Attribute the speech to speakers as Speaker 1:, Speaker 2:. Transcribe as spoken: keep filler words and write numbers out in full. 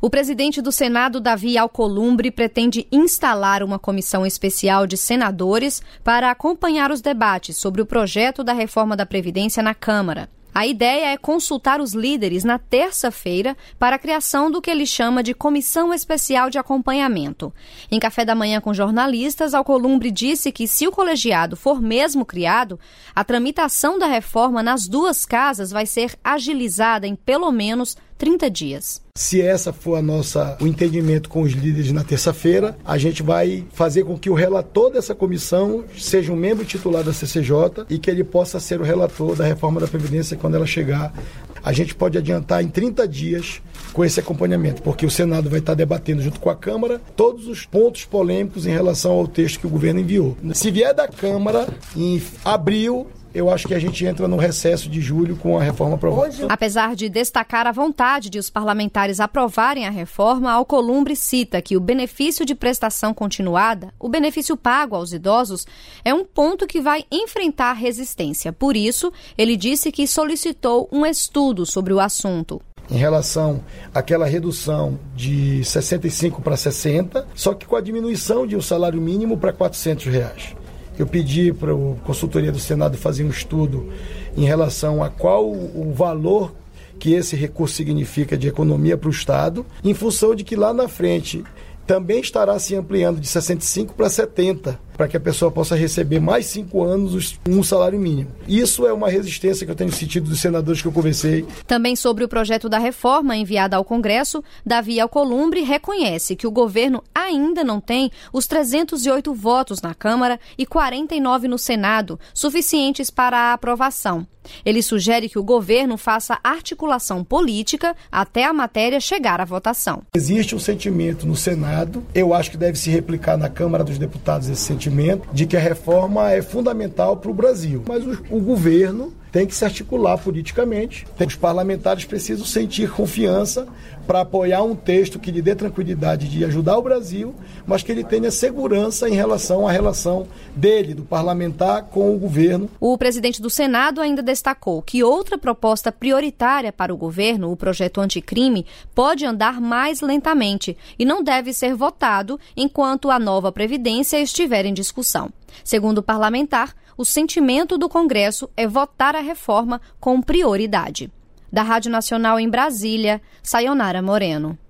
Speaker 1: O presidente do Senado, Davi Alcolumbre, pretende instalar uma comissão especial de senadores para acompanhar os debates sobre o projeto da reforma da Previdência na Câmara. A ideia é consultar os líderes na terça-feira para a criação do que ele chama de Comissão Especial de Acompanhamento. Em café da manhã com jornalistas, Alcolumbre disse que, se o colegiado for mesmo criado, a tramitação da reforma nas duas casas vai ser agilizada em pelo menos trinta dias.
Speaker 2: Se essa for a nossa, o entendimento com os líderes na terça-feira, a gente vai fazer com que o relator dessa comissão seja um membro titular da C C J e que ele possa ser o relator da reforma da Previdência quando ela chegar. A gente pode adiantar em trinta dias com esse acompanhamento, porque o Senado vai estar debatendo junto com a Câmara todos os pontos polêmicos em relação ao texto que o governo enviou. Se vier da Câmara em abril, eu acho que a gente entra no recesso de julho com a reforma aprovada.
Speaker 1: Apesar de destacar a vontade de os parlamentares aprovarem a reforma, Alcolumbre cita que o benefício de prestação continuada, o benefício pago aos idosos, é um ponto que vai enfrentar resistência. Por isso, ele disse que solicitou um estudo sobre o assunto.
Speaker 2: Em relação àquela redução de sessenta e cinco para sessenta, só que com a diminuição de um salário mínimo para quatrocentos reais. Eu pedi para a consultoria do Senado fazer um estudo em relação a qual o valor que esse recurso significa de economia para o Estado, em função de que lá na frente também estará se ampliando de sessenta e cinco para setenta, para que a pessoa possa receber mais cinco anos um salário mínimo. Isso é uma resistência que eu tenho sentido dos senadores que eu conversei.
Speaker 1: Também sobre o projeto da reforma enviada ao Congresso, Davi Alcolumbre reconhece que o governo ainda não tem os trezentos e oito votos na Câmara e quarenta e nove no Senado, suficientes para a aprovação. Ele sugere que o governo faça articulação política até a matéria chegar à votação.
Speaker 2: Existe um sentimento no Senado, eu acho que deve se replicar na Câmara dos Deputados esse sentimento, de que a reforma é fundamental para o Brasil. Mas o, o governo tem que se articular politicamente. Os parlamentares precisam sentir confiança para apoiar um texto que lhe dê tranquilidade de ajudar o Brasil, mas que ele tenha segurança em relação à relação dele, do parlamentar, com o governo.
Speaker 1: O presidente do Senado ainda destacou que outra proposta prioritária para o governo, o projeto anticrime, pode andar mais lentamente e não deve ser votado enquanto a nova Previdência estiver em discussão. Segundo o parlamentar, o sentimento do Congresso é votar a reforma com prioridade. Da Rádio Nacional em Brasília, Sayonara Moreno.